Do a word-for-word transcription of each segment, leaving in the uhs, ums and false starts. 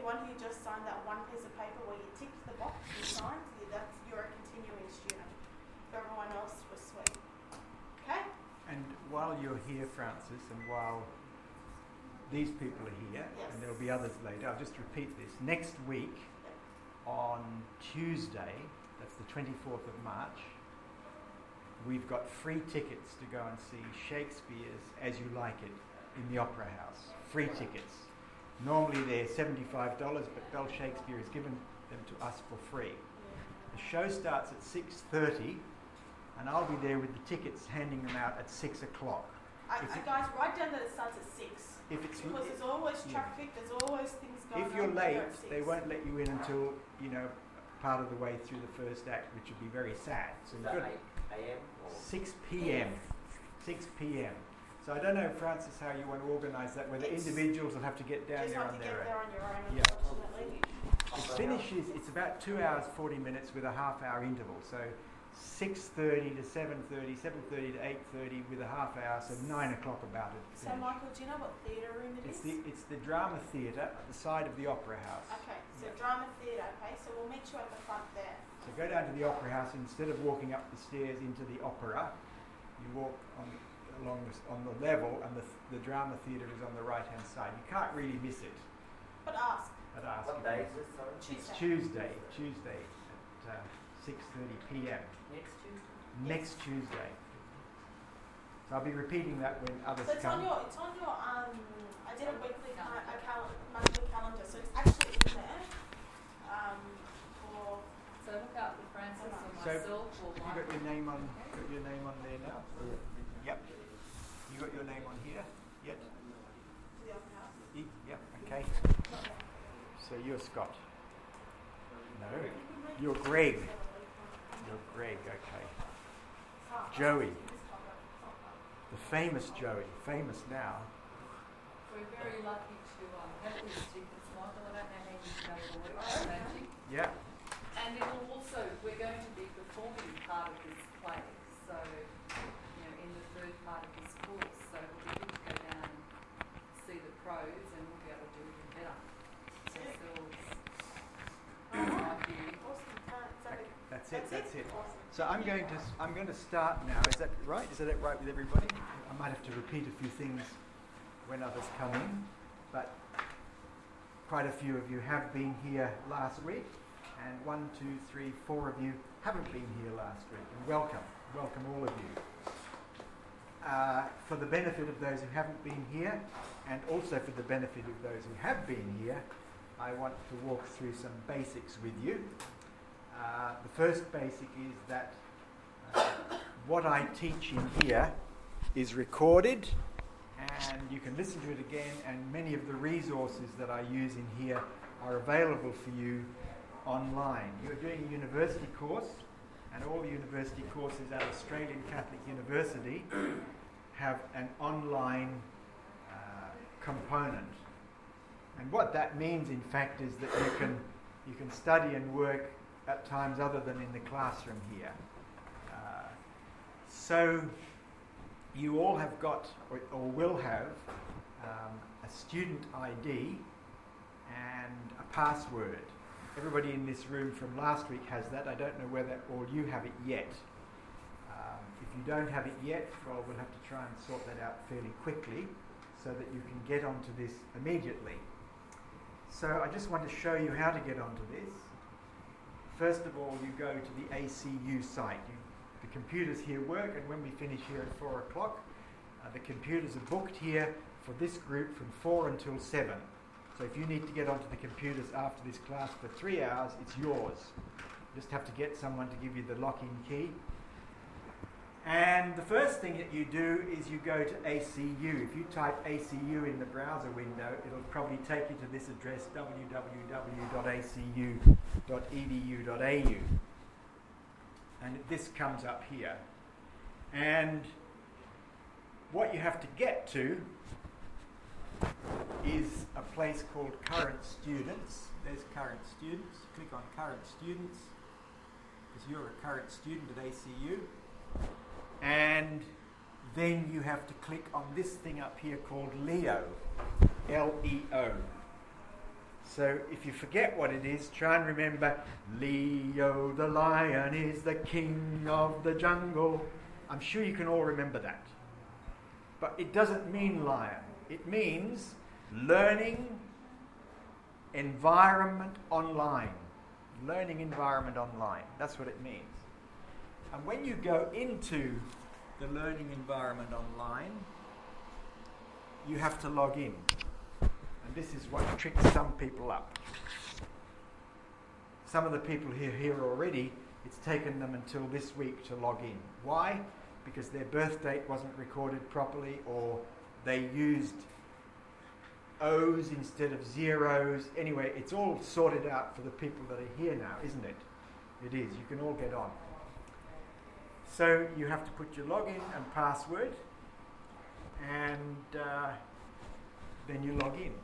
everyone who just signed that one piece of paper where you ticked the box and signed, that's you're a continuing student. For everyone else was sweet. Okay? And while you're here, Francis, and while these people are here, yes. and there'll be others later, I'll just repeat this. Next week, Yep. on Tuesday, that's the twenty-fourth of March, we've got free tickets to go and see Shakespeare's As You Like It in the Opera House. Free tickets. Normally they're seventy-five dollars, but Bell Shakespeare has given them to us for free. The show starts at six thirty, and I'll be there with the tickets, handing them out at six o'clock. I, I, guys, write down that it starts at six. If it's because there's always traffic, yeah. there's always things going on. If you're late, they won't let you in until, you know, part of the way through the first act, which would be very sad. So Is that eight a m or six p m six p m So I don't know, Francis, how you want to organise that, whether it's individuals will have to get down just there have on to their get there own. on your own, Yeah. unfortunately. It finishes, it's about two hours, forty minutes with a half hour interval. So six thirty to seven thirty, seven thirty to eight thirty with a half hour, so nine o'clock about it. So, Michael, do you know what theatre room it It's is? the, it's the drama theatre at the side of the Opera House. Okay, so Yeah. drama theatre, okay, so we'll meet you at the front there. So go down to the Opera House, instead of walking up the stairs into the opera, you walk on along the, on the level, and the, the drama theatre is on the right hand side. You can't really miss it. But ask. I'd ask what you. day is this, sorry? It's Tuesday. Tuesday, Tuesday at uh, six thirty p m Next Tuesday? Next Tuesday. So I'll be repeating that when others So it's come. on your, it's on your, um, I did a weekly, cal- a cal- monthly calendar, so it's actually in there, um, for, So look out for Francis or So, myself or you got Michael. your name on got your name on there now? Yep. You got your name on here? Yet? the open house. E- yep, okay. Not there. So you're Scott. No. You're Greg. You're Greg, okay. Joey. The famous Joey. Famous now. We're very lucky to um, have these tickets, Michael. I don't know how you go for it. Magic. Yeah. And it will also, we're going to be performing part of this play. So, you know, in the third part of this course. So it'll be good to go down and see the pros, and we'll be able to do even better. So ourselves. Like you. Awesome. Uh, so That's it, That's that's it? it. Awesome. So I'm going to s- I'm going to start now. Is that right? Is that right with everybody? I might have to repeat a few things when others come in, but quite a few of you have been here last week, and one, two, three, four of you haven't been here last week. And welcome, welcome all of you. Uh, for the benefit of those who haven't been here, and also for the benefit of those who have been here, I want to walk through some basics with you. Uh, the first basic is that uh, what I teach in here is recorded, and you can listen to it again, and many of the resources that I use in here are available for you online. You're doing a university course, and all university courses at Australian Catholic University have an online uh, component. And what that means, in fact, is that you can you can study and work at times other than in the classroom here. Uh, so you all have got, or, or will have, um, a student I D and a password. Everybody in this room from last week has that. I don't know whether all you have it yet. Um, if you don't have it yet, well, we'll have to try and sort that out fairly quickly so that you can get onto this immediately. So I just want to show you how to get onto this. First of all, you go to the A C U site. You, the computers here work, and when we finish here at four o'clock, uh, the computers are booked here for this group from four until seven. So if you need to get onto the computers after this class for three hours, it's yours. You just have to get someone to give you the lock-in key. And the first thing that you do is you go to A C U. If you type A C U in the browser window, it'll probably take you to this address, w w w dot a c u dot e d u dot a u. And this comes up here. And what you have to get to is a place called Current Students. There's Current Students. Click on Current Students, because you're a current student at A C U. And then you have to click on this thing up here called Leo, L E O. So if you forget what it is, try and remember, Leo the lion is the king of the jungle. I'm sure you can all remember that. But it doesn't mean lion. It means learning environment online. Learning environment online. That's what it means. And when you go into the learning environment online, you have to log in. And this is what tricks some people up. Some of the people who are here already, it's taken them until this week to log in. Why? Because their birth date wasn't recorded properly, or they used O's instead of zeros. Anyway, it's all sorted out for the people that are here now, isn't it? It is. You can all get on. So you have to put your login and password, and uh, then you log in.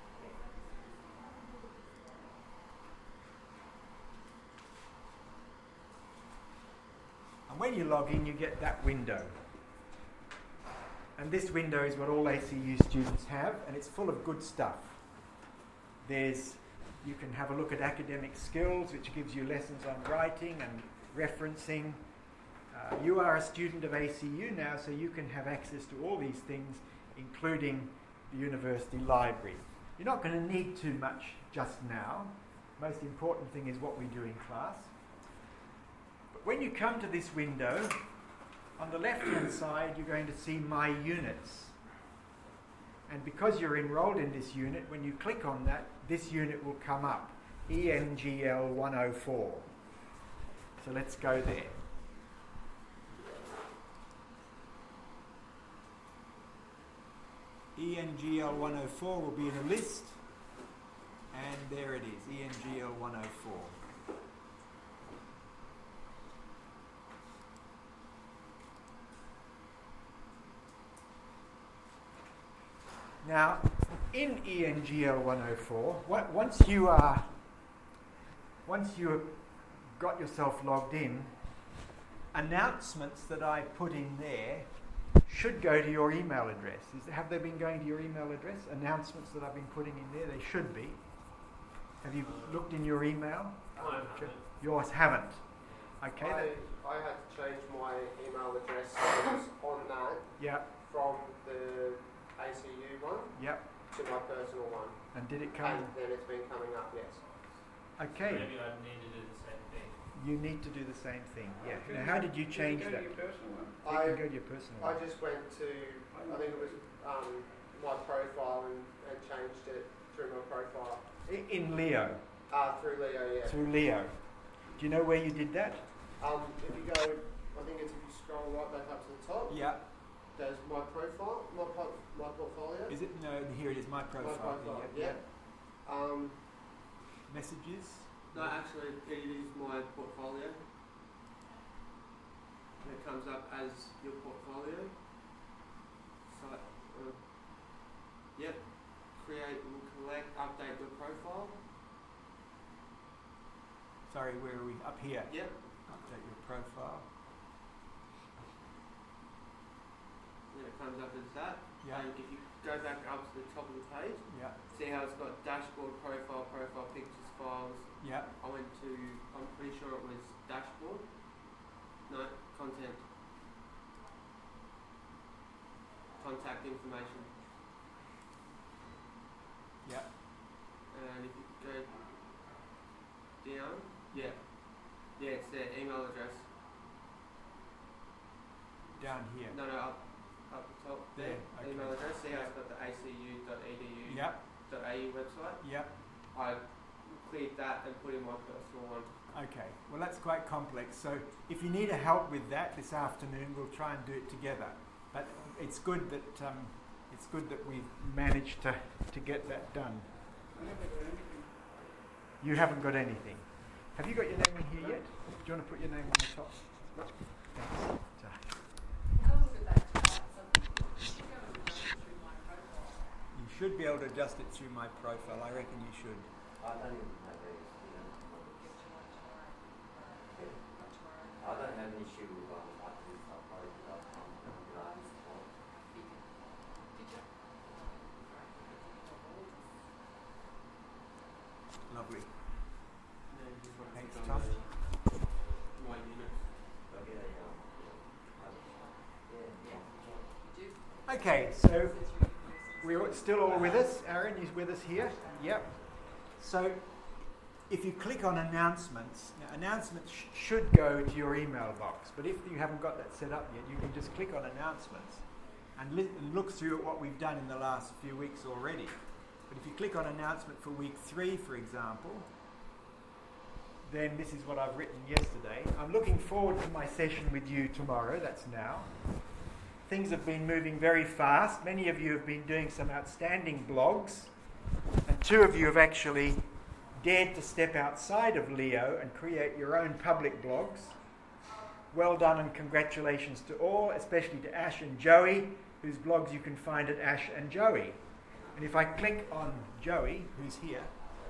And when you log in, you get that window. And this window is what all A C U students have, and it's full of good stuff. There's, you can have a look at academic skills, which gives you lessons on writing and referencing. Uh, you are a student of A C U now, so you can have access to all these things, including the university library. You're not going to need too much just now. Most important thing is what we do in class. But when you come to this window, on the left-hand side, you're going to see My Units. And because you're enrolled in this unit, when you click on that, this unit will come up, E N G L one oh four. So let's go there. E N G L one oh four will be in a list, and there it is, E N G L one oh four. Now, in E N G L one oh four, what, once you are, once you've got yourself logged in, announcements that I put in there should go to your email address. Is, have they been going to your email address? Announcements that I've been putting in there, they should be. Have you looked in your email? I haven't. Yours haven't. Okay. I, that, I had to change my email address that was on that yeah. from the A C U one Yep. to my personal one. And did it come? And then it's been coming up, yes. Okay. Maybe I need to do the same thing. You need to do the same thing. Yeah. Now, how did you change that? You I, can go to your personal I one. just went to, I think it was um, my profile and, and changed it through my profile. I- In Leo. Uh, through Leo, yeah. Through Leo. Do you know where you did that? Um, if you go, I think it's if you scroll right back up to the top, Yeah. there's my profile, my, po- my portfolio. Is it? No, here it is, my my profile. profile, Yeah. yeah. Um, Messages. no, actually, it is my portfolio. And it comes up as your portfolio. So, uh, yep. Create and collect, update your profile. Sorry, where are we? Up here. Yep. Update your profile. Then it comes up as that. Yeah. And if you go back up to the top of the page, Yeah. see how it's got dashboard, profile, profile, pictures, files. Yeah. I went to, I'm pretty sure it was dashboard. No, content. Contact information. Yeah. And if you go down, yeah. Yeah, it's their email address. Down here. No, no, up, up the top there. There, okay. Email address. See how it's got the A C U dot E D U Yeah. dot A U website? Yeah. I cleared that and put in my personal one. Okay. Well, that's quite complex. So if you need a help with that this afternoon, we'll try and do it together. But it's good that um, it's good that we've managed to, to get that done. You haven't got anything. Have you got your name in here yet? Do you want to put your name on the top? Thanks. Ta. Have a look at that tonight. So you should be able to run it through my profile. You should be able to adjust it through my profile. I reckon you should. I don't even have these, you know. Get to like tomorrow. Yeah. Not tomorrow. I don't have an issue with um, after this upload dot com. Did you? we? Yeah, you just want to Thanks, click Tom. on the my units. Okay, yeah. You do. Okay, so Says you- we're still all with us. Aaron is with us here. Yep. So if you click on announcements, now announcements sh- should go to your email box, but if you haven't got that set up yet, you can just click on announcements and li- look through at what we've done in the last few weeks already. But if you click on announcement for week three, for example, then this is what I've written yesterday. I'm looking forward to my session with you tomorrow, that's now. Things have been moving very fast. Many of you have been doing some outstanding blogs, and two of you have actually dared to step outside of Leo and create your own public blogs. Well done and congratulations to all, especially to Ash and Joey, whose blogs you can find at Ash and Joey. And if I click on Joey, who's here,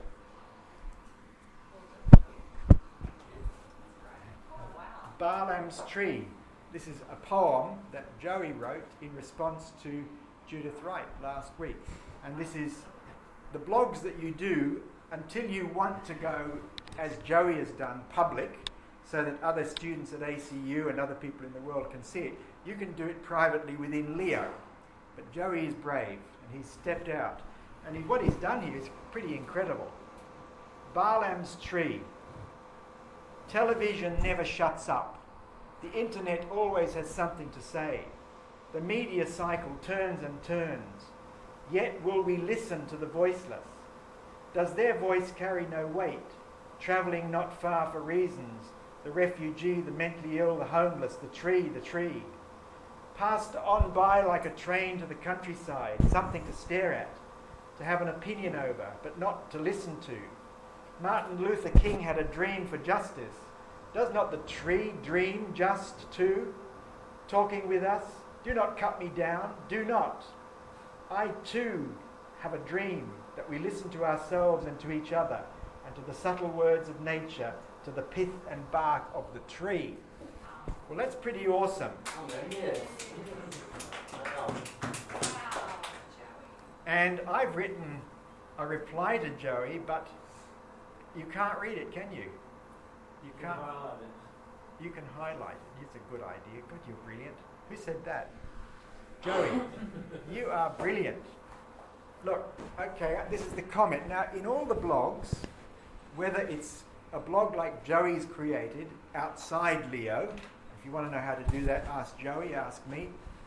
Balaam's Tree. This is a poem that Joey wrote in response to Judith Wright last week. And this is the blogs that you do until you want to go, as Joey has done, public, so that other students at A C U and other people in the world can see it. You can do it privately within Leo. But Joey is brave, and he's stepped out. And he, what he's done here is pretty incredible. Balaam's Tree. Television never shuts up. The internet always has something to say. The media cycle turns and turns. Yet will we listen to the voiceless? Does their voice carry no weight, travelling not far for reasons? The refugee, the mentally ill, the homeless, the tree, the tree. Passed on by like a train to the countryside, something to stare at, to have an opinion over, but not to listen to. Martin Luther King had a dream for justice. Does not the tree dream just too? Talking with us, do not cut me down, do not. I too have a dream that we listen to ourselves and to each other, and to the subtle words of nature, to the pith and bark of the tree. Well, that's pretty awesome. Yes. Wow. And I've written a reply to Joey, but you can't read it, can you? You can't. You can highlight it. It's a good idea. Good, you're brilliant. Who said that? Joey, you are brilliant. Look, okay, this is the comment. Now, in all the blogs, whether it's a blog like Joey's created outside Leo, if you want to know how to do that, ask Joey, ask me.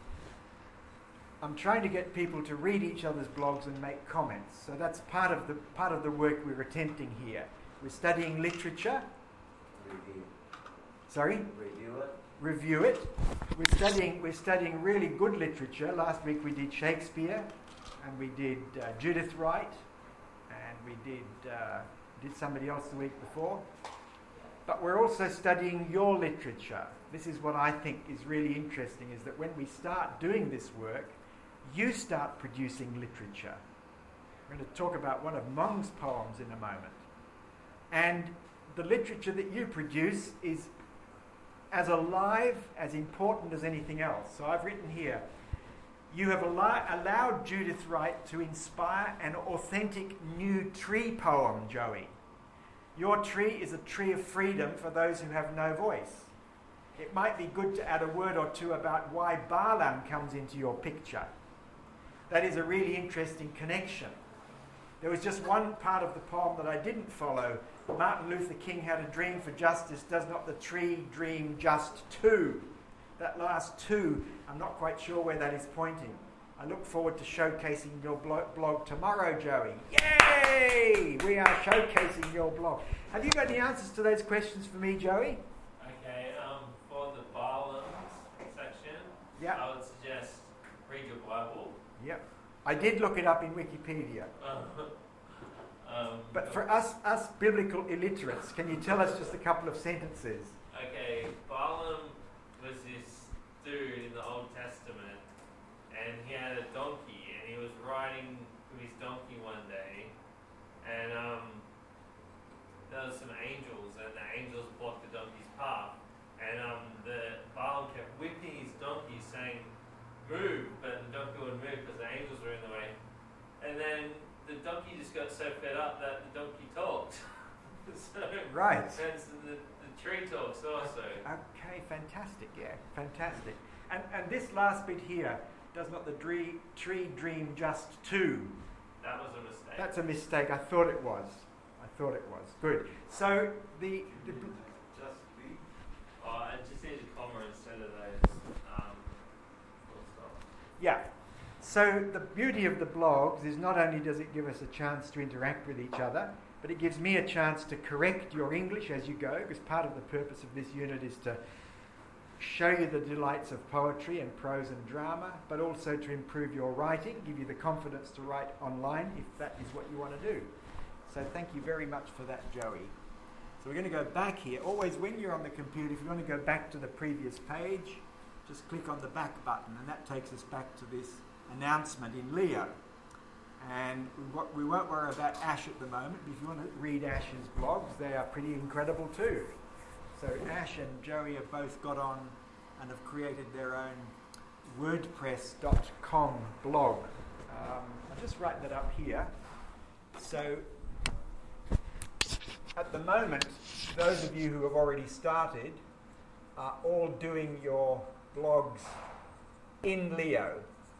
I'm trying to get people to read each other's blogs and make comments. So that's part of the part of the work we're attempting here. We're studying literature. Review. Sorry? Review it. Review it. We're studying we're studying really good literature. Last week we did Shakespeare, and we did uh, Judith Wright, and we did uh, did somebody else the week before. But we're also studying your literature. This is what I think is really interesting, is that when we start doing this work, you start producing literature. We're going to talk about one of Mong's poems in a moment. And the literature that you produce is as alive, as important as anything else. So I've written here, you have al- allowed Judith Wright to inspire an authentic new tree poem, Joey. Your tree is a tree of freedom for those who have no voice. It might be good to add a word or two about why Balaam comes into your picture. That is a really interesting connection. There was just one part of the poem that I didn't follow. Martin Luther King had a dream for justice. Does not the tree dream just too? That last two, I'm not quite sure where that is pointing. I look forward to showcasing your blo- blog tomorrow, Joey. Yay! We are showcasing your blog. Have you got any answers to those questions for me, Joey? Okay, um, for the Balaam section, Yeah. I would suggest read your Bible. Yep. I did look it up in Wikipedia. um, But for us, us biblical illiterates, can you tell us just a couple of sentences? Okay, Balaam was this dude in the Old Testament, and he had a donkey, and he was riding with his donkey one day, and um, there was some angels, and the angels blocked the donkey's path, and um, the Balaam kept whipping his donkey, saying, "Move," but the donkey wouldn't move because the angels were in the way. And then the donkey just got so fed up that the donkey talked. so, Right. And the, the tree talks also. Okay, fantastic, yeah, fantastic. And, and this last bit here, does not the tree, tree dream just two? That was a mistake. That's a mistake. I thought it was. I thought it was. Good. So the, the Just be. Oh, I just need a comma instead of those um, full stops. yeah. So the beauty of the blogs is not only does it give us a chance to interact with each other, but it gives me a chance to correct your English as you go, because part of the purpose of this unit is to show you the delights of poetry and prose and drama, but also to improve your writing, give you the confidence to write online if that is what you want to do. So thank you very much for that, Joey. So we're going to go back here. Always when you're on the computer, if you want to go back to the previous page, just click on the back button, and that takes us back to this announcement in Leo. And we, wo- we won't worry about Ash at the moment, but if you want to read Ash's blogs, they are pretty incredible too. So Ash and Joey have both got on and have created their own WordPress dot com blog. Um, I'll just write that up here. So at the moment, those of you who have already started are all doing your blogs in Leo.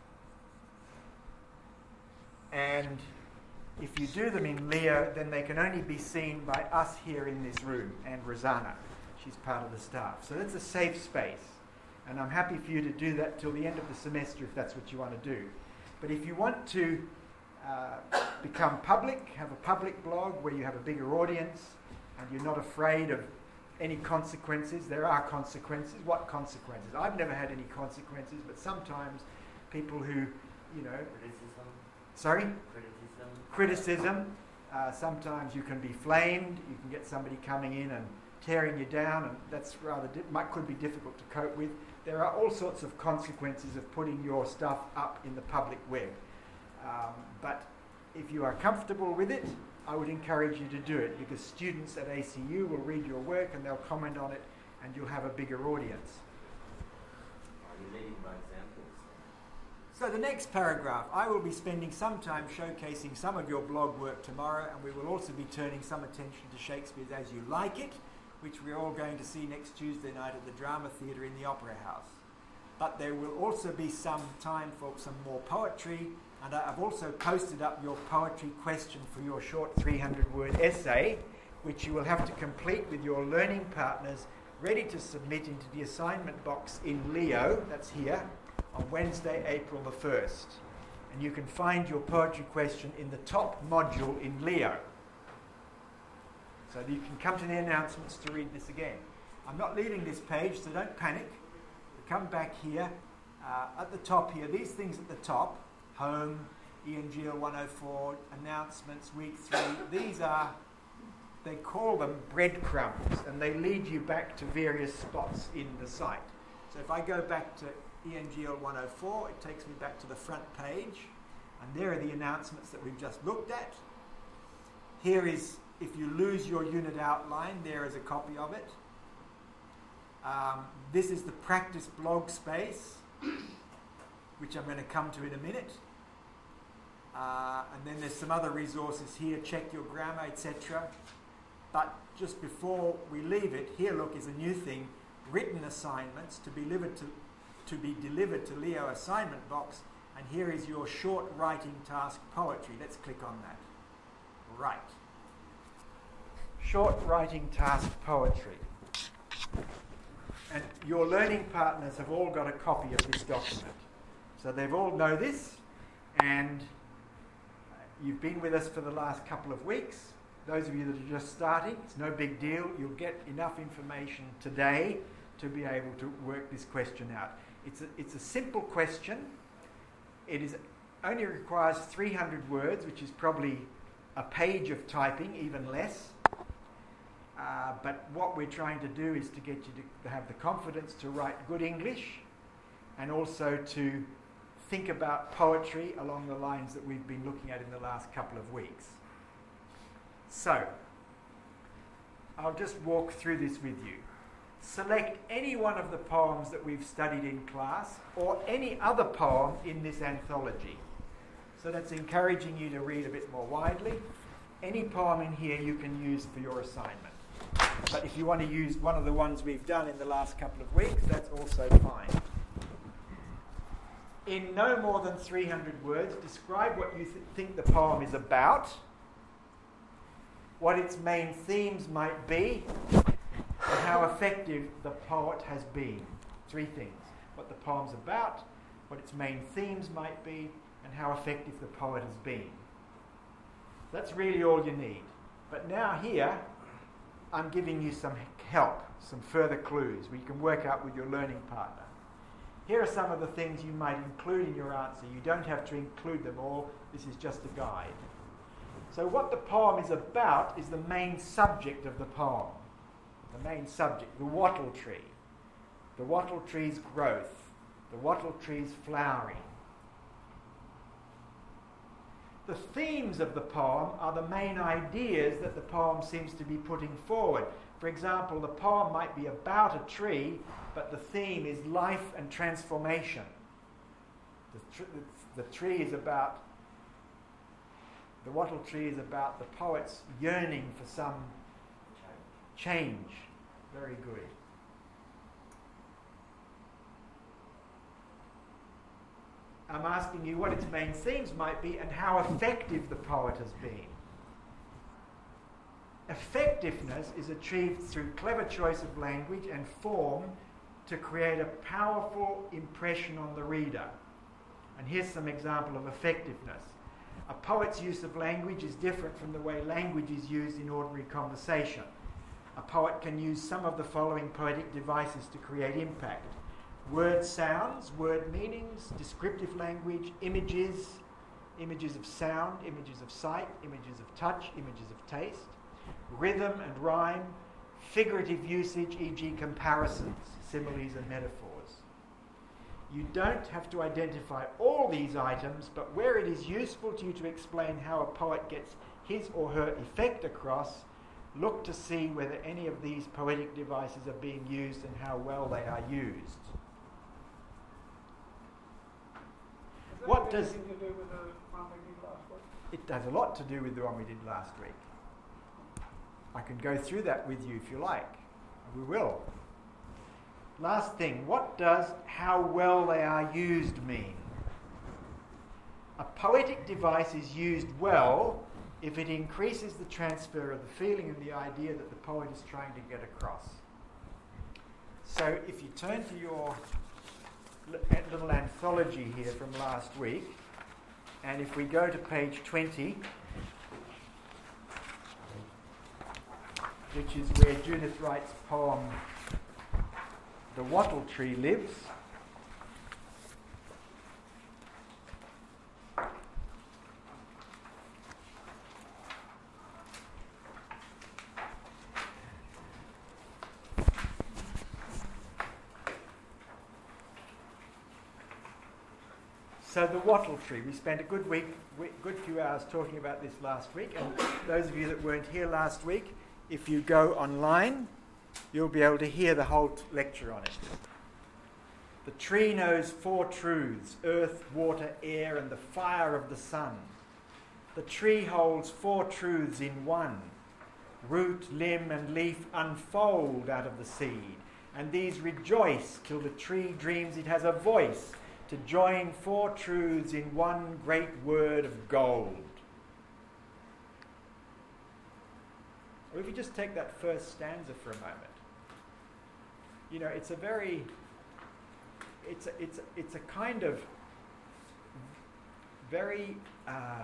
And if you do them in Leo, then they can only be seen by us here in this room and Rosanna. She's part of the staff. So that's a safe space. And I'm happy for you to do that till the end of the semester if that's what you want to do. But if you want to uh, become public, have a public blog where you have a bigger audience and you're not afraid of any consequences, there are consequences. What consequences? I've never had any consequences, but sometimes people who, you know... Criticism. Sorry? Criticism. Criticism. Uh, sometimes you can be flamed. You can get somebody coming in and tearing you down, and that's rather di- might could be difficult to cope with. There are all sorts of consequences of putting your stuff up in the public web. Um, but if you are comfortable with it, I would encourage you to do it, because students at A C U will read your work and they'll comment on it, and you'll have a bigger audience. Are you leading by examples? So the next paragraph, I will be spending some time showcasing some of your blog work tomorrow, and we will also be turning some attention to Shakespeare's As You Like It, which we're all going to see next Tuesday night at the Drama Theatre in the Opera House. But there will also be some time for some more poetry, and I've also posted up your poetry question for your short three hundred word essay, which you will have to complete with your learning partners, ready to submit into the assignment box in Leo, that's here, on Wednesday, April the first. And you can find your poetry question in the top module in Leo. So you can come to the announcements to read this again. I'm not leaving this page, so don't panic. Come back here. Uh, at the top here, these things at the top, home, E N G L one oh four, announcements, week three, these are, they call them breadcrumbs, and they lead you back to various spots in the site. So if I go back to E N G L one oh four, it takes me back to the front page, and there are the announcements that we've just looked at. Here is, if you lose your unit outline, there is a copy of it. Um, this is the practice blog space, which I'm going to come to in a minute. Uh, and then there's some other resources here, check your grammar, et cetera. But just before we leave it, here, look, is a new thing, written assignments to be delivered to, to be delivered to Leo assignment box. And here is your short writing task poetry. Let's click on that. Right. Short writing task poetry. And your learning partners have all got a copy of this document. So they've all know this, and you've been with us for the last couple of weeks. Those of you that are just starting, it's no big deal. You'll get enough information today to be able to work this question out. It's a, it's a simple question. It is only requires three hundred words, which is probably a page of typing, even less. Uh, but what we're trying to do is to get you to have the confidence to write good English, and also to think about poetry along the lines that we've been looking at in the last couple of weeks. So, I'll just walk through this with you. Select any one of the poems that we've studied in class, or any other poem in this anthology. So that's encouraging you to read a bit more widely. Any poem in here you can use for your assignment. But if you want to use one of the ones we've done in the last couple of weeks, that's also fine. In no more than three hundred words, describe what you th- think the poem is about, what its main themes might be, and how effective the poet has been. Three things. What the poem's about, what its main themes might be, and how effective the poet has been. That's really all you need. But now here, I'm giving you some help, some further clues we can work out with your learning partner. Here are some of the things you might include in your answer. You don't have to include them all. This is just a guide. So what the poem is about is the main subject of the poem. The main subject, the wattle tree. The wattle tree's growth. The wattle tree's flowering. The themes of the poem are the main ideas that the poem seems to be putting forward. For example, the poem might be about a tree, but the theme is life and transformation. The, tr- the tree is about, the wattle tree is about the poet's yearning for some change. Very good. I'm asking you what its main themes might be and how effective the poet has been. Effectiveness is achieved through clever choice of language and form to create a powerful impression on the reader. And here's some example of effectiveness. A poet's use of language is different from the way language is used in ordinary conversation. A poet can use some of the following poetic devices to create impact. Word sounds, word meanings, descriptive language, images, images of sound, images of sight, images of touch, images of taste, rhythm and rhyme, figurative usage, for example comparisons, similes and metaphors. You don't have to identify all these items, but where it is useful to you to explain how a poet gets his or her effect across, look to see whether any of these poetic devices are being used and how well they are used. What does anything to do with the one we did last week? It does a lot to do with the one we did last week. I can go through that with you if you like. We will. Last thing, what does how well they are used mean? A poetic device is used well if it increases the transfer of the feeling and the idea that the poet is trying to get across. So if you turn to your little anthology here from last week, and if we go to page twenty, which is where Judith Wright's poem The Wattle Tree lives. So the wattle tree, we spent a good week, good few hours talking about this last week, and those of you that weren't here last week, if you go online, you'll be able to hear the whole t- lecture on it. The tree knows four truths: earth, water, air, and the fire of the sun. The tree holds four truths in one. Root, limb, and leaf unfold out of the seed, and these rejoice till the tree dreams it has a voice to join four truths in one great word of gold. Or if you just take that first stanza for a moment, you know, it's a very, it's a, it's a, it's a kind of very uh,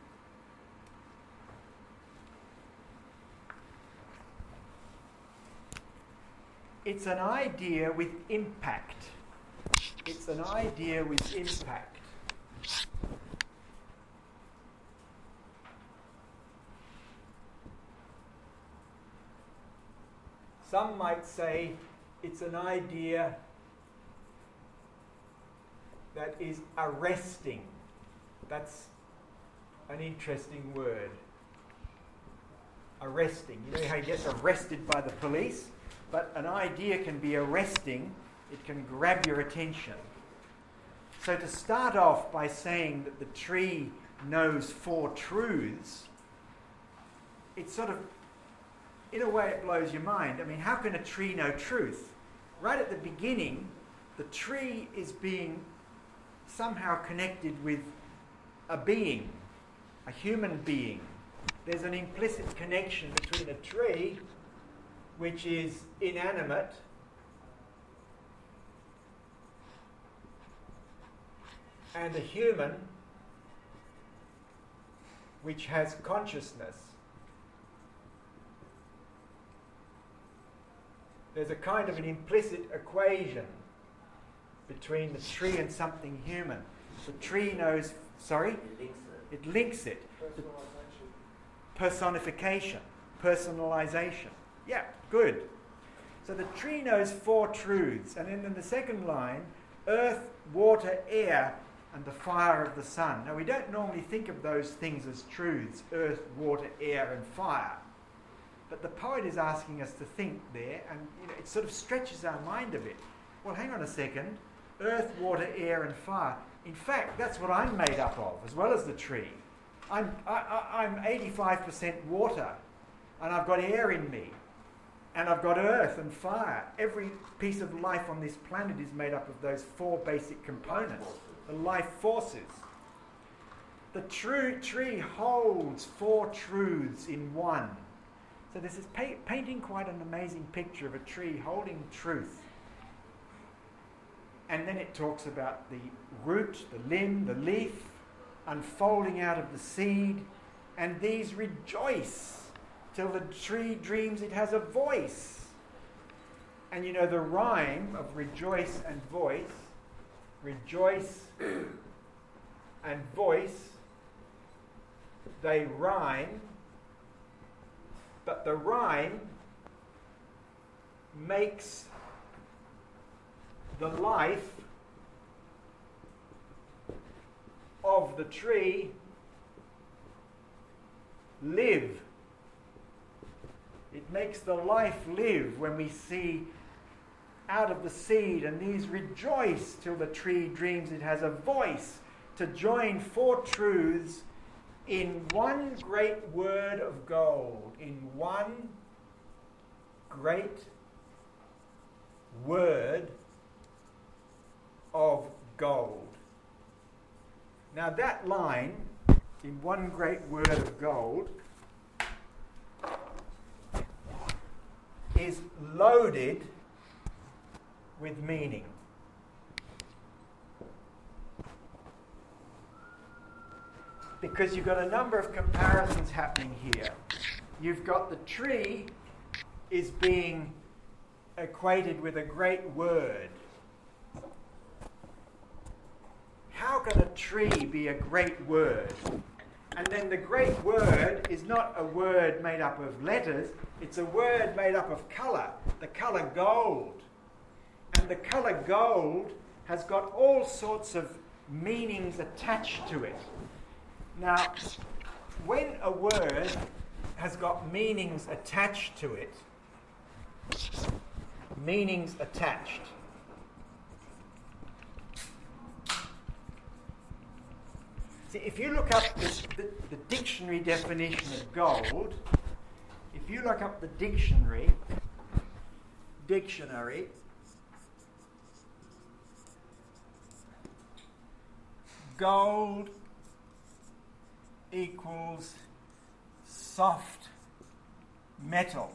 it's an idea with impact. It's an idea with impact. Some might say it's an idea that is arresting. That's an interesting word. Arresting. You know how he gets arrested by the police? But an idea can be arresting. It can grab your attention. So to start off by saying that the tree knows four truths, it's sort of, in a way, it blows your mind. I mean, how can a tree know truth? Right at the beginning, the tree is being somehow connected with a being, a human being. There's an implicit connection between a tree, which is inanimate, and a human, which has consciousness. There's a kind of an implicit equation between the tree and something human. The tree knows, sorry? It links it. It links it. The Personalization. personification, personalization. Yeah, good. So the tree knows four truths. And then in the second line, earth, water, air, and the fire of the sun. Now we don't normally think of those things as truths, earth, water, air, and fire. But the poet is asking us to think there, and you know, it sort of stretches our mind a bit. Well, hang on a second. Earth, water, air, and fire. In fact, that's what I'm made up of, as well as the tree. I'm, I, I, I'm eighty-five percent water, and I've got air in me, and I've got earth and fire. Every piece of life on this planet is made up of those four basic components, the life forces. The true tree holds four truths in one. So this is pa- painting quite an amazing picture of a tree holding truth. And then it talks about the root, the limb, the leaf, unfolding out of the seed, and these rejoice till the tree dreams it has a voice. And you know the rhyme of rejoice and voice, rejoice and voice, they rhyme, but the rhyme makes the life of the tree live. It makes the life live when we see out of the seed, and these rejoice till the tree dreams it has a voice to join four truths in one great word of gold, in one great word of gold. Now that line, in one great word of gold, is loaded with meaning. Because you've got a number of comparisons happening here. You've got the tree is being equated with a great word. How can a tree be a great word? And then the great word is not a word made up of letters, it's a word made up of colour, the colour gold. And the colour gold has got all sorts of meanings attached to it. Now, when a word has got meanings attached to it, meanings attached, see, if you look up the, the, the dictionary definition of gold, if you look up the dictionary, dictionary, gold equals soft metal.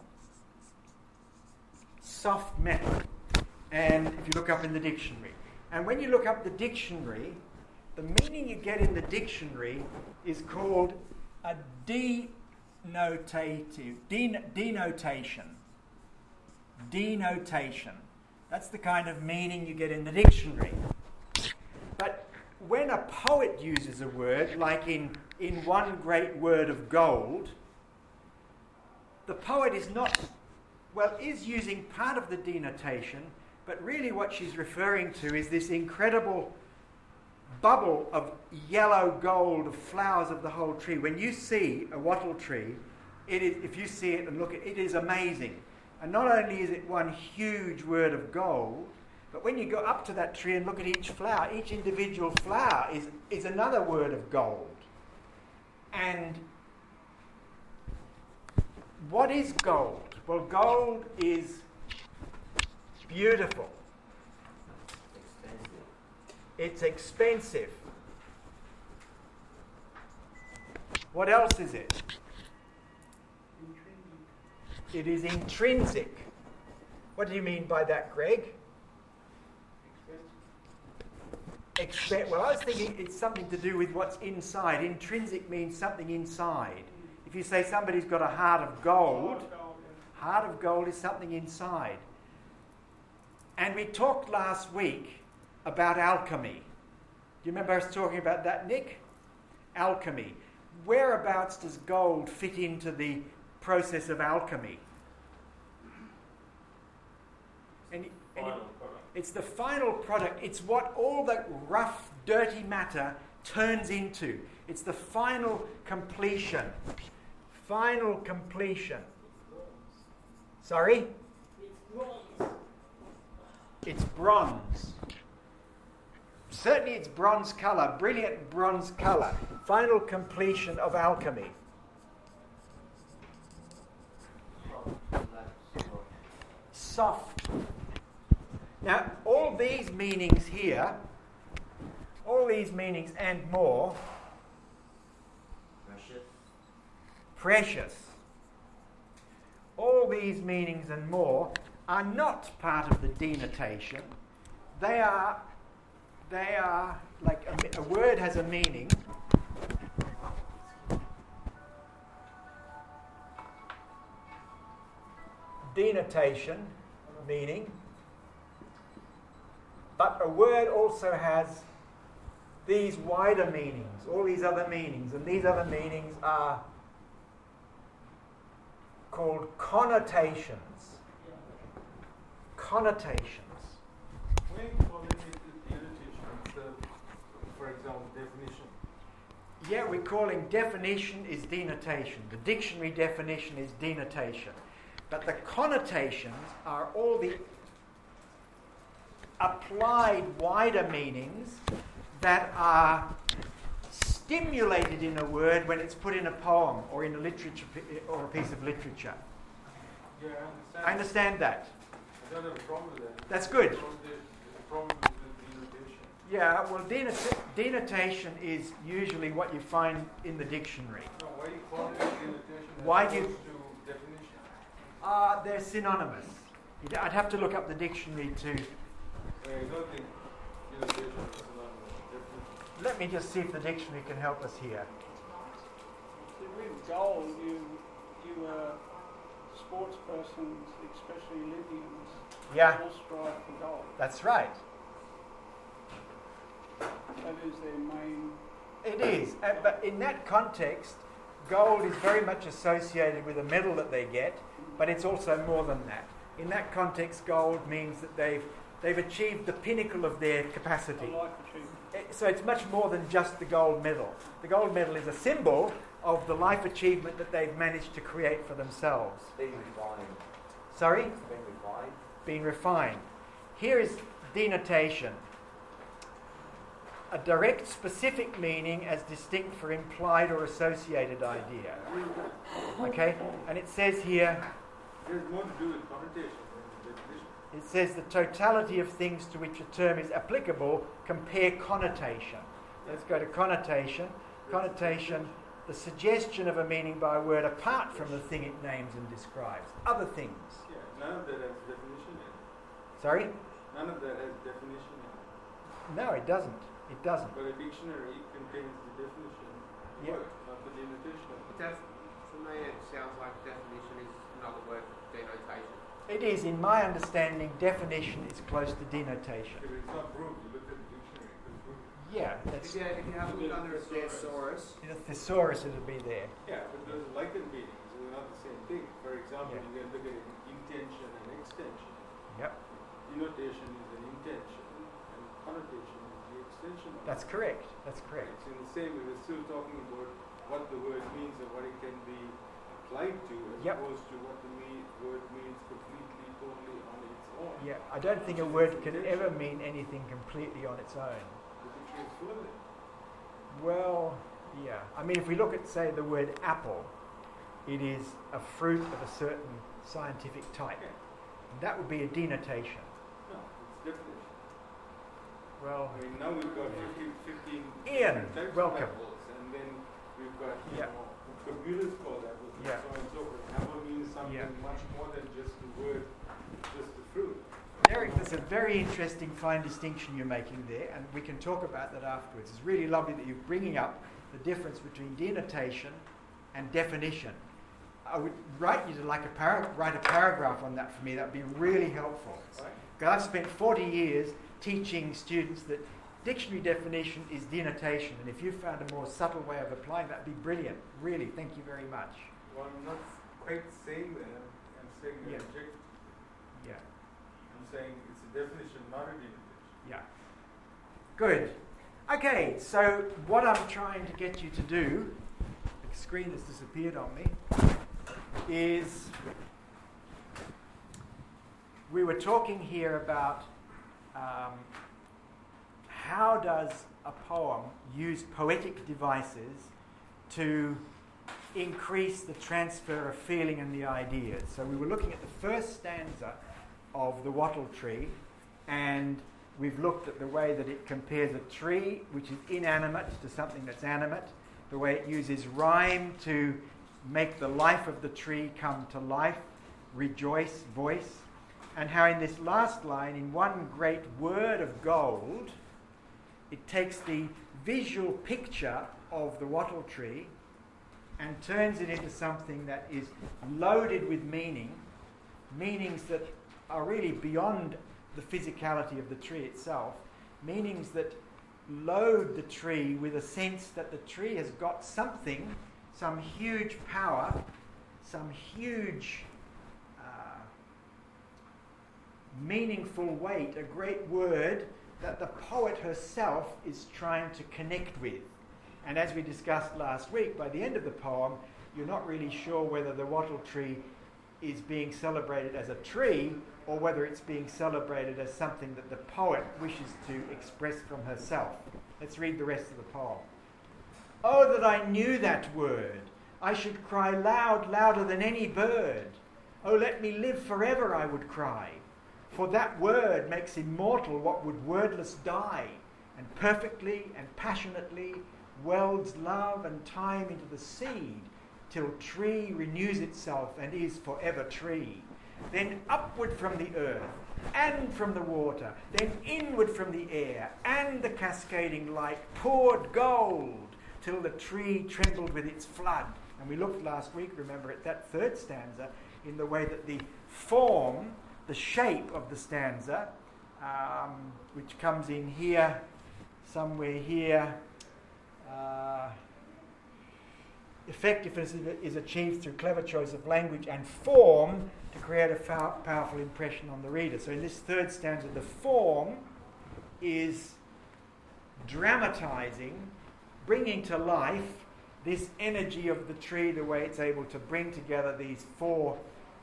Soft metal. And if you look up in the dictionary. And when you look up the dictionary, the meaning you get in the dictionary is called a denotative, den- denotation. Denotation. That's the kind of meaning you get in the dictionary. But when a poet uses a word, like in, in one great word of gold, the poet is not, well, is using part of the denotation, but really what she's referring to is this incredible bubble of yellow gold of flowers of the whole tree. When you see a wattle tree, it is, if you see it and look at it, it is amazing. And not only is it one huge word of gold, but when you go up to that tree and look at each flower, each individual flower is, is another word of gold. And what is gold? Well, gold is beautiful. Expensive. It's expensive. What else is it? It is intrinsic. What do you mean by that, Greg? Expe- well, I was thinking it's something to do with what's inside. Intrinsic means something inside. If you say somebody's got a heart of gold, heart of gold is something inside. And we talked last week about alchemy. Do you remember us talking about that, Nick? Alchemy. Whereabouts does gold fit into the process of alchemy? Any, any, Final product. it's the final product. It's what all that rough, dirty matter turns into. It's the final completion. Final completion. Sorry? It's bronze. Certainly it's bronze colour, brilliant bronze colour. Final completion of alchemy. Soft. Now, all these meanings here, all these meanings and more, Precious. precious, all these meanings and more are not part of the denotation. They are, they are like a, a word has a meaning. Denotation, meaning. But a word also has these wider meanings, all these other meanings, and these other meanings are called connotations. Connotations. When you call it denotation instead of, for example, definition? Yeah, we're calling definition is denotation. The dictionary definition is denotation. But the connotations are all the applied wider meanings that are stimulated in a word when it's put in a poem or in a literature or a piece of literature. Yeah, I understand. I understand that. I don't have a problem with that. That's good. There's a problem with the denotation. Yeah, well, denota- denotation is usually what you find in the dictionary. No, why you call it denotation as Why do you- opposed to definition? Uh, they're synonymous. You'd- I'd have to look up the dictionary to... I don't think denotation is synonymous with definition. Let me just see if the dictionary can help us here. See, with gold, you you uh, sports persons, especially Olympians, Yeah, all strive for gold. that's right. That is their main. It is. Uh, but in that context, gold is very much associated with a medal that they get, but it's also more than that. In that context, gold means that they've they've achieved the pinnacle of their capacity. A life achievement. It- So it's much more than just the gold medal. The gold medal is a symbol of the life achievement that they've managed to create for themselves. Being refined. Sorry? Being refined. Being refined. Here is denotation. A direct specific meaning as distinct for implied or associated idea. Okay? And it says here, There's more to do with connotation than definition. it says the totality of things to which a term is applicable, compare connotation. Let's go to connotation. Connotation, the suggestion of a meaning by a word apart from the thing it names and describes. Other things. Yeah, none of that has definition in it. Sorry? None of that has definition in it. No, it doesn't. It doesn't. But a dictionary contains the definition of the Yeah. word, not the denotation. Def- to me, it sounds like definition is another word for denotation. It is, in my understanding, definition is close to denotation. If it's not proved, you look at the dictionary, it's proved. Yeah, If that's you, if you have a look under a thesaurus, in a thesaurus. It'll be there. Yeah, but those likened meanings are not the same thing. For example, Yeah. you can look at intention and extension. Yep, Denotation is an intention, and connotation is the extension of that's it. correct. That's correct. It's in the same way, we're still talking about what the word means and what it can be applied to, as Yep. opposed to what the me- word means completely, totally on its own. Yeah, I don't think a word can ever mean anything completely on its own. The dictionary is full of it. Well, Yeah. I mean, if we look at, say, the word apple, it is a fruit of a certain scientific type. Okay. And that would be a denotation. No, it's definition. Well, I mean, now we've got fifteen, fifteen Ian, different types welcome. of apples, and then we've got, you Yeah. know, computers call apples, and Yeah. so on and so forth. Apple means something Yeah. much more than just the word, just the fruit. Derek, that's a very interesting, fine distinction you're making there, and we can talk about that afterwards. It's really lovely that you're bringing up the difference between denotation and definition. I would write you to like a para- write a paragraph on that for me. That would be really helpful. Right? Because I've spent forty years teaching students that dictionary definition is denotation, and if you found a more subtle way of applying that, would be brilliant. Really, thank you very much. Well, I'm not quite saying that. I'm saying an Yeah. object. Yeah. I'm saying it's a definition, not a denotation. Yeah. Good. Okay, so what I'm trying to get you to do, the screen has disappeared on me, is we were talking here about um, how does a poem use poetic devices to increase the transfer of feeling and the ideas. So we were looking at the first stanza of The Wattle Tree, and we've looked at the way that it compares a tree which is inanimate to something that's animate, the way it uses rhyme to make the life of the tree come to life, rejoice, voice, and how in this last line, in one great word of gold, it takes the visual picture of the wattle tree and turns it into something that is loaded with meaning, meanings that are really beyond the physicality of the tree itself, meanings that load the tree with a sense that the tree has got something, some huge power, some huge uh, meaningful weight, a great word that the poet herself is trying to connect with. And as we discussed last week, by the end of the poem, you're not really sure whether the wattle tree is being celebrated as a tree or whether it's being celebrated as something that the poet wishes to express from herself. Let's read the rest of the poem. Oh, that I knew that word! I should cry loud, louder than any bird. Oh, let me live forever, I would cry. For that word makes immortal what would wordless die, and perfectly and passionately welds love and time into the seed, till tree renews itself and is forever tree. Then upward from the earth, and from the water, then inward from the air, and the cascading light poured gold, till the tree trembled with its flood. And we looked last week, remember, at that third stanza, in the way that the form, the shape of the stanza, um, which comes in here, somewhere here, uh, effectiveness is achieved through clever choice of language and form to create a pow- powerful impression on the reader. So in this third stanza, the form is dramatizing, bringing to life this energy of the tree, the way it's able to bring together these four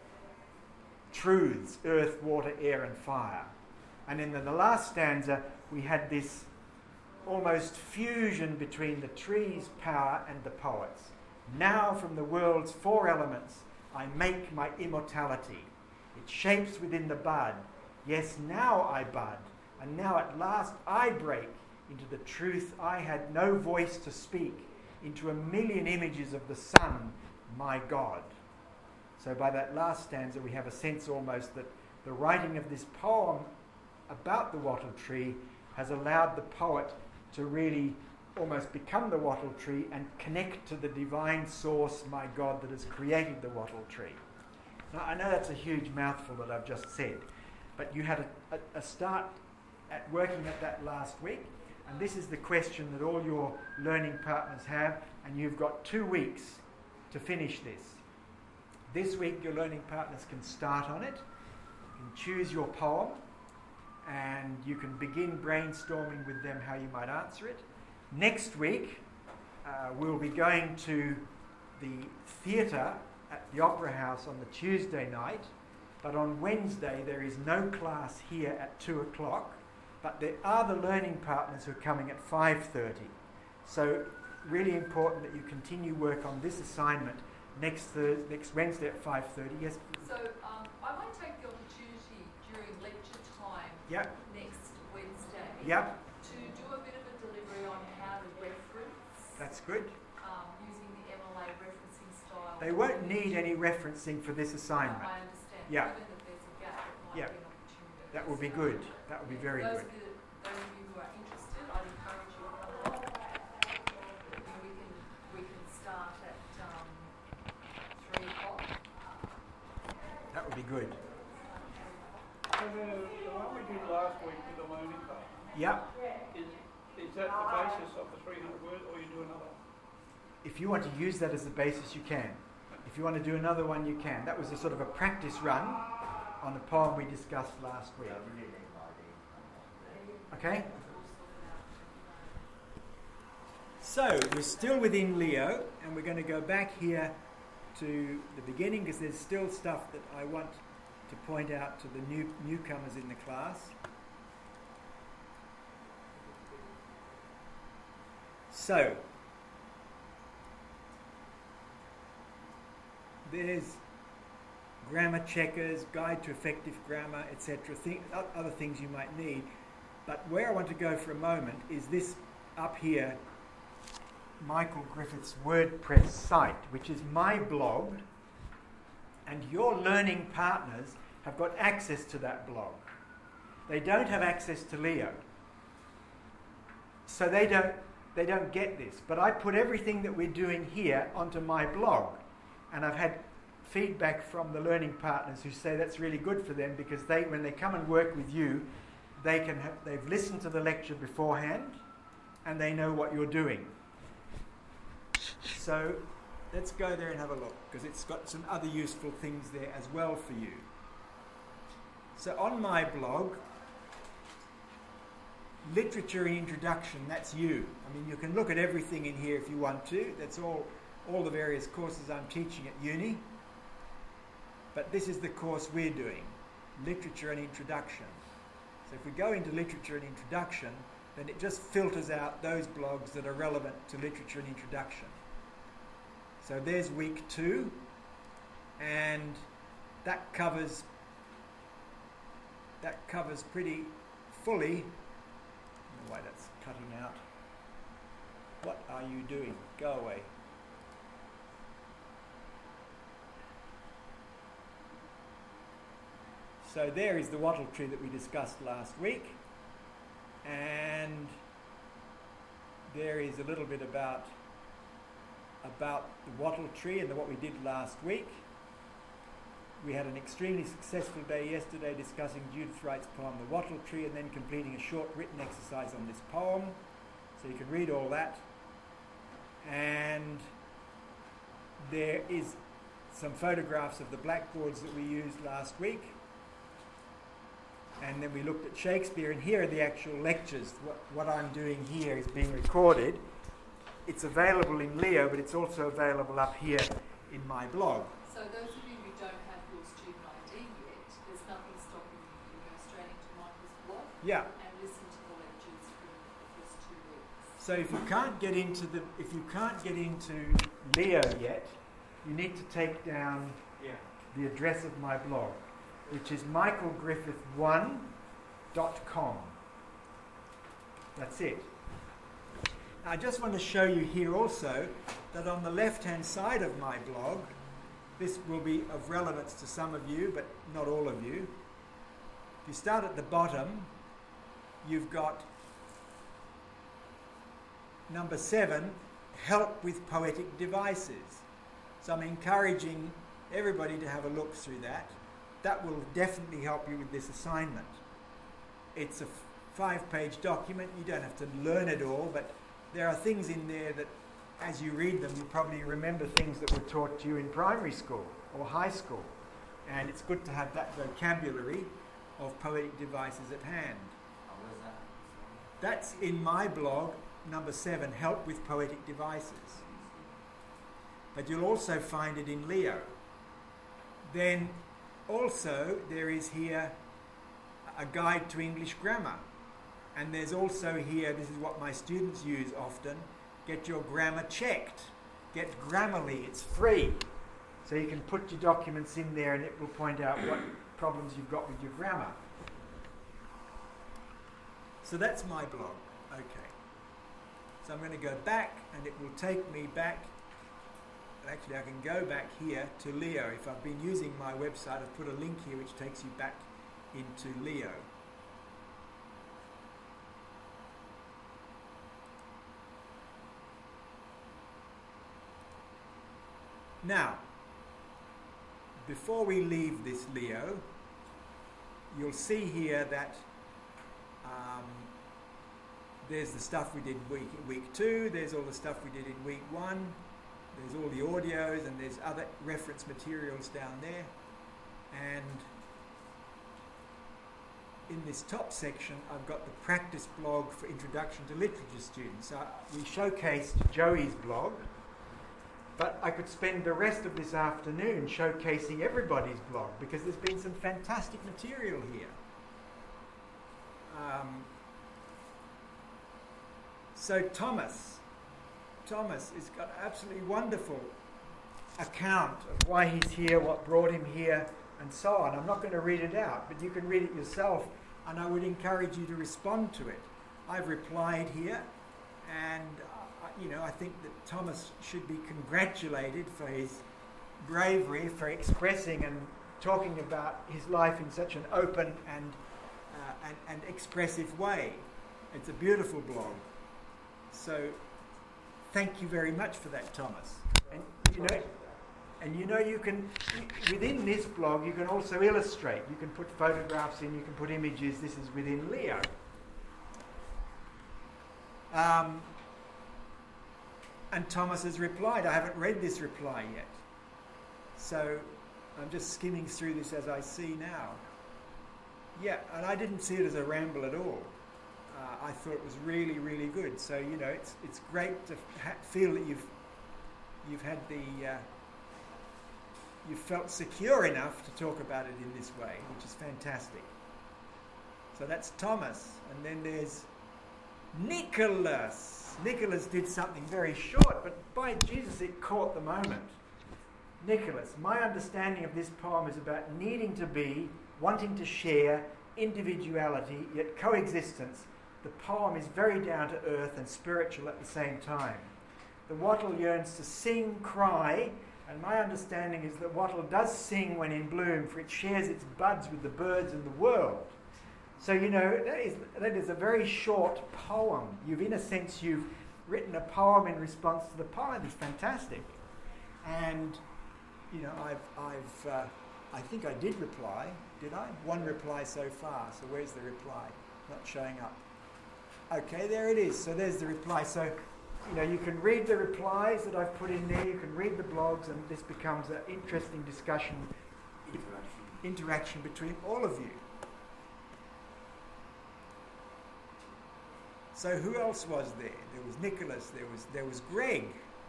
truths: earth, water, air, and fire. And in the, the last stanza, we had this almost fusion between the tree's power and the poet's. Now from the world's four elements I make my immortality. It shapes within the bud. Yes, now I bud, and now at last I break into the truth I had no voice to speak, into a million images of the sun, my God. So by that last stanza we have a sense almost that the writing of this poem about the wattle tree has allowed the poet to really almost become the wattle tree and connect to the divine source, my God, that has created the wattle tree. Now, I know that's a huge mouthful that I've just said, but you had a, a, a start at working at that last week, and this is the question that all your learning partners have, and you've got two weeks to finish this. This week your learning partners can start on it, you can choose your poem, and you can begin brainstorming with them how you might answer it. Next week, uh, we'll be going to the theatre at the Opera House on the Tuesday night, but on Wednesday there is no class here at two o'clock, but there are the learning partners who are coming at five thirty. So really important that you continue work on this assignment next Thurs next Wednesday at five thirty. Yes? So um, I might take the opportunity during lecture time Yep. next Wednesday Yep. to do a bit of a delivery on how to reference That's good. um, using the M L A referencing style. They won't need any referencing for this assignment. I understand. Yeah. Given that there's a gap, it might Yeah. be an opportunity. That would be good. That would be very those good. Of you, those of you who are interested, I'd encourage you to come along. And we can we can start at um, three o'clock. That would be good. So the, the one we did last week with the learning part, Yep. is, is that the basis of the three hundred words, or you do another? If you want to use that as a basis, you can. If you want to do another one, you can. That was a sort of a practice run on the poem we discussed last week. Okay? So, we're still within Leo, and we're going to go back here to the beginning because there's still stuff that I want to point out to the new newcomers in the class. So, there's grammar checkers, guide to effective grammar, et cetera, th- other things you might need. But where I want to go for a moment is this up here, Michael Griffith's WordPress site, which is my blog, and your learning partners have got access to that blog. They don't have access to Leo. So they don't, they don't get this. But I put everything that we're doing here onto my blog. And I've had feedback from the learning partners who say that's really good for them because they, when they come and work with you, they can have, they've listened to the lecture beforehand and they know what you're doing. So let's go there and have a look because it's got some other useful things there as well for you. So on my blog, Literature and Introduction, that's you. I mean, you can look at everything in here if you want to. That's all, all the various courses I'm teaching at uni. But this is the course we're doing, Literature and Introduction. So if we go into Literature and Introduction, then it just filters out those blogs that are relevant to Literature and Introduction. So there's week two, and that covers that covers pretty fully. I don't know why that's cutting out. What are you doing? Go away. So there is the wattle tree that we discussed last week, and there is a little bit about about the wattle tree and the, what we did last week. We had an extremely successful day yesterday discussing Judith Wright's poem The Wattle Tree and then completing a short written exercise on this poem. So you can read all that. And there is some photographs of the blackboards that we used last week. And then we looked at Shakespeare, and here are the actual lectures. What, what I'm doing here is being recorded. It's available in Leo, but it's also available up here in my blog. So those of you who don't have your student I D yet, there's nothing stopping you from going straight into Michael's blog Yeah. and listen to the lectures for the first two weeks. So if you can't get into the if you can't get into Leo yet, you need to take down Yeah. the address of my blog, which is michael griffith one dot com. That's it. Now, I just want to show you here also that on the left-hand side of my blog, this will be of relevance to some of you, but not all of you. If you start at the bottom, you've got number seven, help with poetic devices. So I'm encouraging everybody to have a look through that. That will definitely help you with this assignment. It's a f- five-page document. You don't have to learn it all, but there are things in there that, as you read them, you probably remember things that were taught to you in primary school or high school. And it's good to have that vocabulary of poetic devices at hand. That's in my blog, number seven, Help with Poetic Devices. But you'll also find it in Leo. Then also there is here a guide to English grammar. And there's also here, this is what my students use often, get your grammar checked. Get Grammarly, it's free. So you can put your documents in there and it will point out what problems you've got with your grammar. So that's my blog. Okay. So I'm going to go back and it will take me back. Actually, I can go back here to Leo. If I've been using my website, I've put a link here which takes you back into Leo. Now, before we leave this Leo, you'll see here that um, there's the stuff we did week week two, there's all the stuff we did in week one, there's all the audios, and there's other reference materials down there. And in this top section, I've got the practice blog for Introduction to Literature students. So we showcased Joey's blog, but I could spend the rest of this afternoon showcasing everybody's blog because there's been some fantastic material here. Um, so Thomas, Thomas has got an absolutely wonderful account of why he's here, what brought him here, and so on. I'm not going to read it out, but you can read it yourself, and I would encourage you to respond to it. I've replied here, and you know, I think that Thomas should be congratulated for his bravery, for expressing and talking about his life in such an open and, uh, and, and expressive way. It's a beautiful blog. So thank you very much for that, Thomas. And you know, and you know you can, within this blog, you can also illustrate. You can put photographs in, you can put images. This is within Leo. Um, And Thomas has replied. I haven't read this reply yet. So I'm just skimming through this as I see now. Yeah, and I didn't see it as a ramble at all. Uh, I thought it was really, really good. So, you know, it's it's great to ha- feel that you've you've had the uh, you've felt secure enough to talk about it in this way, which is fantastic. So that's Thomas, and then there's Nicholas. Nicholas did something very short, but by Jesus, it caught the moment. Nicholas, my understanding of this poem is about needing to be, wanting to share, individuality, yet coexistence. The poem is very down to earth and spiritual at the same time. The wattle yearns to sing, cry, and my understanding is that wattle does sing when in bloom, for it shares its buds with the birds and the world. So, you know, that is, that is a very short poem. You've, in a sense, you've written a poem in response to the poem. It's fantastic. And, you know, I've, I've uh, I think I did reply, did I? One reply so far. So where's the reply? Not showing up. Okay, there it is. So there's the reply. So, you know, you can read the replies that I've put in there. You can read the blogs, and this becomes an interesting discussion, interaction, interaction between all of you. So who else was there? There was Nicholas, there was there was Greg.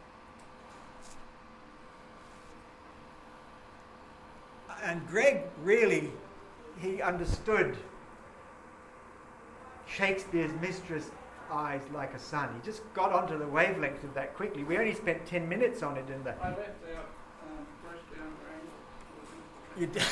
And Greg really, he understood Shakespeare's mistress' eyes like a sun. He just got onto the wavelength of that quickly. We only spent ten minutes on it in the... I left out um, brush down You did.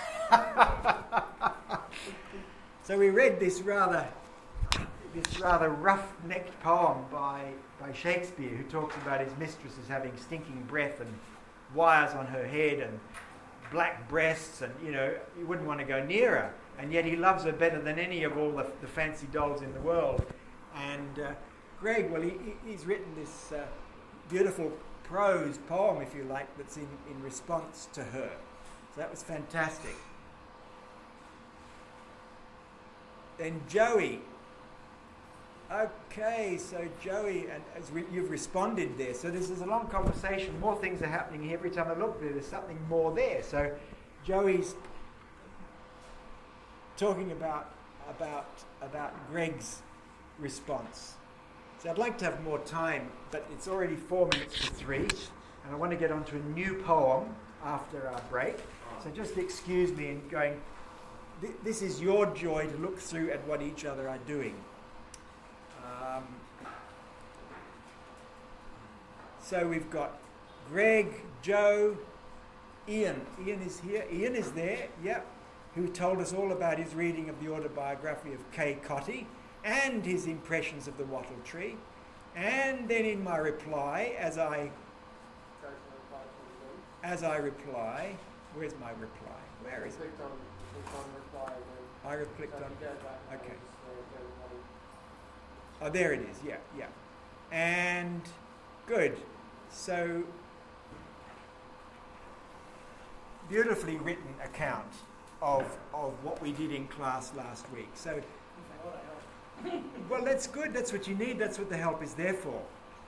So we read this rather... this rather rough-necked poem by, by Shakespeare, who talks about his mistress as having stinking breath and wires on her head and black breasts, and, you know, you wouldn't want to go near her. And yet he loves her better than any of all the, the fancy dolls in the world. And uh, Greg, well, he, he's written this uh, beautiful prose poem, if you like, that's in, in response to her. So that was fantastic. Then Joey. Okay, so Joey, and as we, you've responded there. So this is a long conversation. More things are happening here. Every time I look there, there's something more there. So Joey's talking about about about Greg's response. So I'd like to have more time, but it's already four minutes to three, and I want to get on to a new poem after our break. So just excuse me in going. Th- this is your joy to look through at what each other are doing. Um, So we've got Greg, Joe, Ian. Ian is here. Ian is there, yep, who told us all about his reading of the autobiography of Kay Cotty and his impressions of the wattle tree. And then in my reply, as I as I reply, where's my reply? Where is it? Clicked on, clicked on reply then. I re- clicked So on. if you go back, Okay. it's, uh, go to Oh, there it is. Yeah, yeah. And good. So beautifully written account of of what we did in class last week. So well, that's good. That's what you need. That's what the help is there for.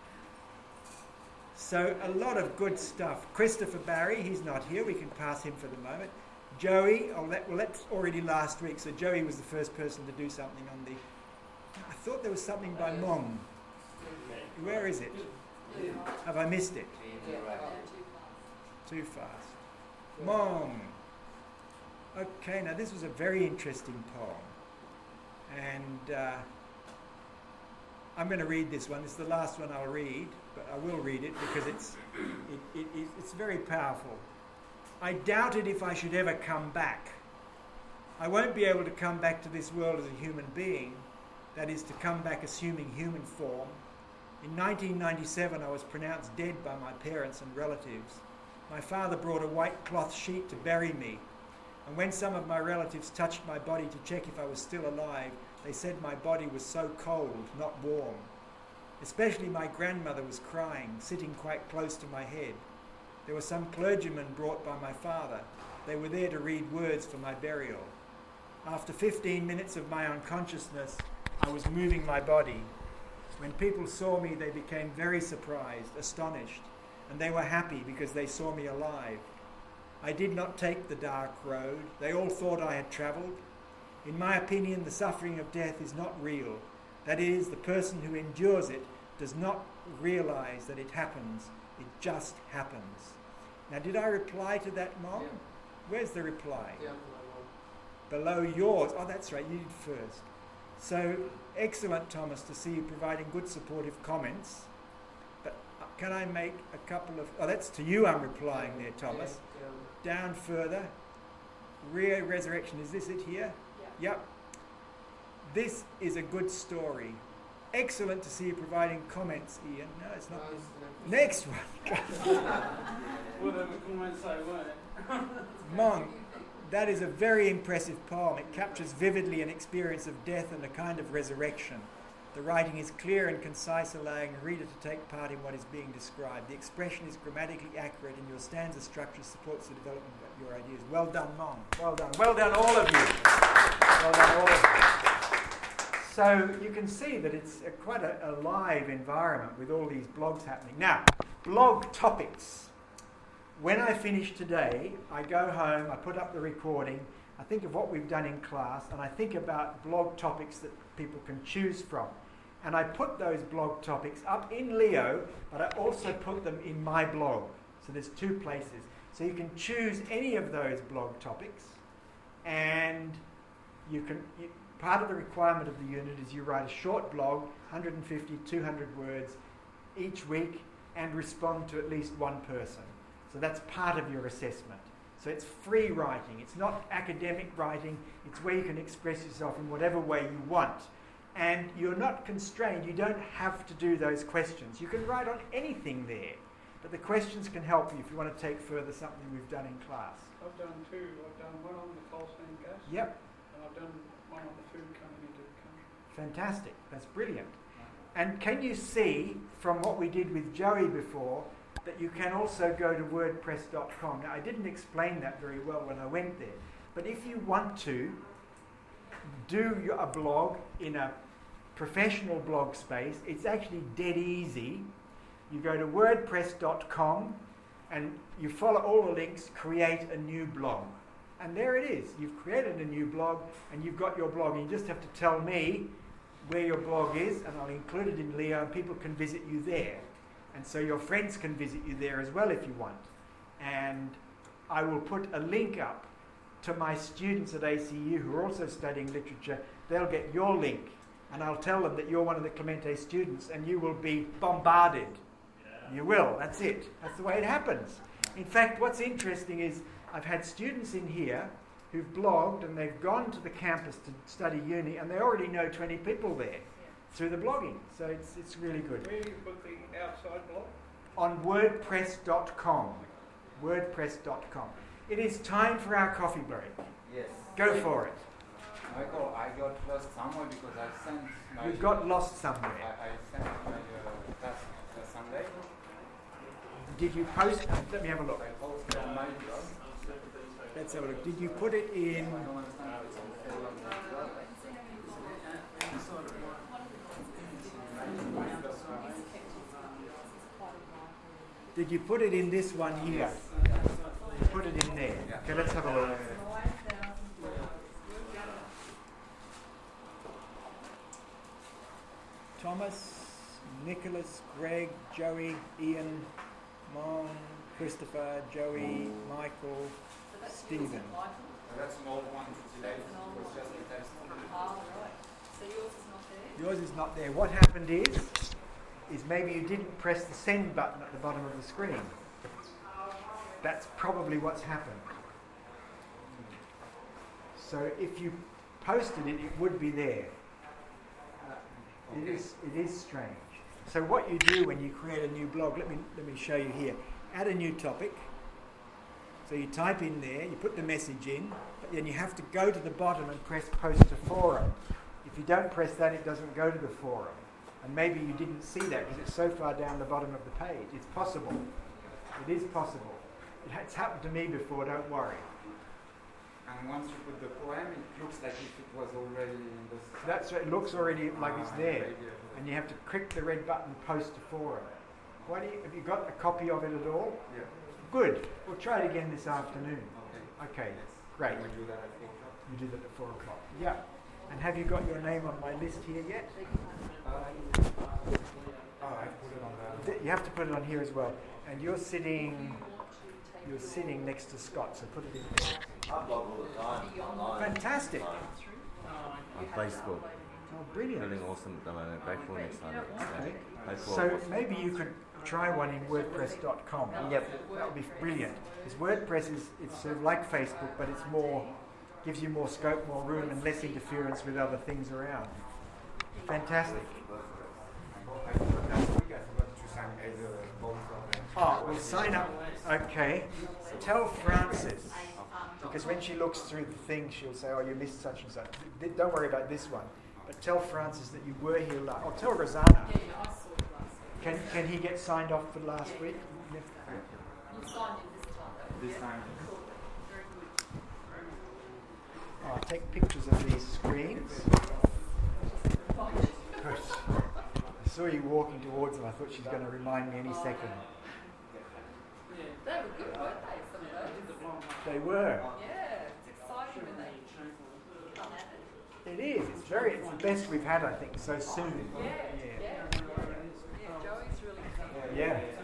So a lot of good stuff. Christopher Barry, he's not here. We can pass him for the moment. Joey, oh, that, well, that's already last week. So Joey was the first person to do something on the. I thought there was something by Mom. Where is it? Have I missed it? Too fast. Mom. Okay, now this was a very interesting poem. And uh, I'm going to read this one. It's the last one I'll read, but I will read it because it's, it, it, it, it's very powerful. I doubted if I should ever come back. I won't be able to come back to this world as a human being, that is, to come back assuming human form. In nineteen ninety-seven, I was pronounced dead by my parents and relatives. My father brought a white cloth sheet to bury me, and when some of my relatives touched my body to check if I was still alive, they said my body was so cold, not warm. Especially my grandmother was crying, sitting quite close to my head. There were some clergymen brought by my father. They were there to read words for my burial. After fifteen minutes of my unconsciousness, I was moving my body. When people saw me, they became very surprised, astonished, and they were happy because they saw me alive. I did not take the dark road. They all thought I had travelled. In my opinion, the suffering of death is not real. That is, the person who endures it does not realise that it happens. It just happens. Now, did I reply to that, Mom? Yeah. Where's the reply? Yeah, below. Below yours. Oh, that's right, you did first. So, excellent, Thomas, to see you providing good supportive comments. But uh, can I make a couple of... Oh, that's to you I'm replying there, Thomas. Yeah, Down further. Re-resurrection, is this it here? Yeah. Yep. This is a good story. Excellent to see you providing comments, Ian. No, it's No, not. it's the Next one. Well, then the comments say weren't. Mong, that is a very impressive poem. It captures vividly an experience of death and a kind of resurrection. The writing is clear and concise, allowing the reader to take part in what is being described. The expression is grammatically accurate and your stanza structure supports the development of your ideas. Well done, Mong. Well done. Well done, all of you. Well done, all of you. So you can see that it's a, quite a, a live environment with all these blogs happening. Now, blog topics. When I finish today, I go home, I put up the recording, I think of what we've done in class, and I think about blog topics that people can choose from. And I put those blog topics up in Leo, but I also put them in my blog. So there's two places. So you can choose any of those blog topics, and you can... You, part of the requirement of the unit is you write a short blog, one hundred fifty, two hundred words each week, and respond to at least one person. So that's part of your assessment. So it's free writing. It's not academic writing. It's where you can express yourself in whatever way you want. And you're not constrained. You don't have to do those questions. You can write on anything there. But the questions can help you if you want to take further something we've done in class. I've done two. I've done one on the coal seam gas. Yep. And I've done one on the food coming into the country. Fantastic. That's brilliant. And can you see from what we did with Joey before that you can also go to wordpress dot com. Now, I didn't explain that very well when I went there, but if you want to do your, a blog in a professional blog space, it's actually dead easy. You go to wordpress dot com and you follow all the links, create a new blog. And there it is. You've created a new blog and you've got your blog. And you just have to tell me where your blog is and I'll include it in Leo and people can visit you there. And so your friends can visit you there as well if you want. And I will put a link up to my students at A C U who are also studying literature. They'll get your link and I'll tell them that you're one of the Clemente students and you will be bombarded You will, that's it. That's the way it happens. In fact, what's interesting is I've had students in here who've blogged and they've gone to the campus to study uni and they already know twenty people there through the blogging. So it's, it's really good. Where do you put the outside blog? On wordpress dot com. wordpress dot com. It is time for our coffee break. Yes. Go for it. Michael, I got lost somewhere because I sent my... You got lost somewhere. I, I sent my uh, task uh, Sunday. Did you post? Let me have a look. I posted on my blog. Let's have a look. Did you put it in? I don't understand if it's on full of the blog. Did you put it in this one here? You put it in there. Okay, let's have a look. Thomas, Nicholas, Greg, Joey, Ian, Mon, Christopher, Joey, Michael, Stephen. That's an old one today. It was just a test. Oh, right. So yours is not there? Yours is not there. What happened is, is maybe you didn't press the send button at the bottom of the screen. That's probably what's happened. So if you posted it, it would be there. It is, it is strange. So what you do when you create a new blog, let me, let me show you here. Add a new topic. So you type in there, you put the message in, but then you have to go to the bottom and press post to forum. If you don't press that, it doesn't go to the forum. And maybe you didn't see that because it's so far down the bottom of the page. It's possible. It is possible. It's happened to me before, don't worry. And once you put the poem, it looks like if it was already in the... That's right, it looks already like it's Ah, there. maybe I- And you have to click the red button, post to forum. Why do you, have you got a copy of it at all? Yeah. Good. We'll try it again this afternoon. Okay. Okay, Yes. great. Can we do that at four o'clock? You did it at four o'clock. Yeah. And have you got your name on my list here yet? Uh, oh, I put it on the... Th- You have to put it on here as well. And you're sitting, you're sitting next to Scott, so put it in there. I blog all the time. Online. Fantastic. On Facebook. Oh, brilliant. Feeling awesome at the moment. Grateful next time. Okay. Grateful. So maybe you could try one in wordpress dot com. Yep. That would be brilliant. Because WordPress is, it's sort of like Facebook, but it's more, gives you more scope, more room, and less interference with other things around. Fantastic. I put it last week. I forgot to sign either both of them. Oh, well, sign up. Okay. Tell Frances, because when she looks through the thing, she'll say, oh, you missed such and such. Th- Don't worry about this one. But tell Frances that you were here last. Or tell Rosanna. Yeah, yeah, I saw it last week. Can, can he get signed off for last week? You signed in this time, though. This yeah? time. Cool. Very good. Oh, I'll take pictures of these screens. Good. I saw you walking towards them. I thought she's going to remind me any second. They were good, weren't they, some of those? They were. Yeah, it's exciting when they come at it. It is. It's very. It's the best we've had, I think, so soon. Yeah, yeah, yeah. Yeah, Joey's really keen. Yeah.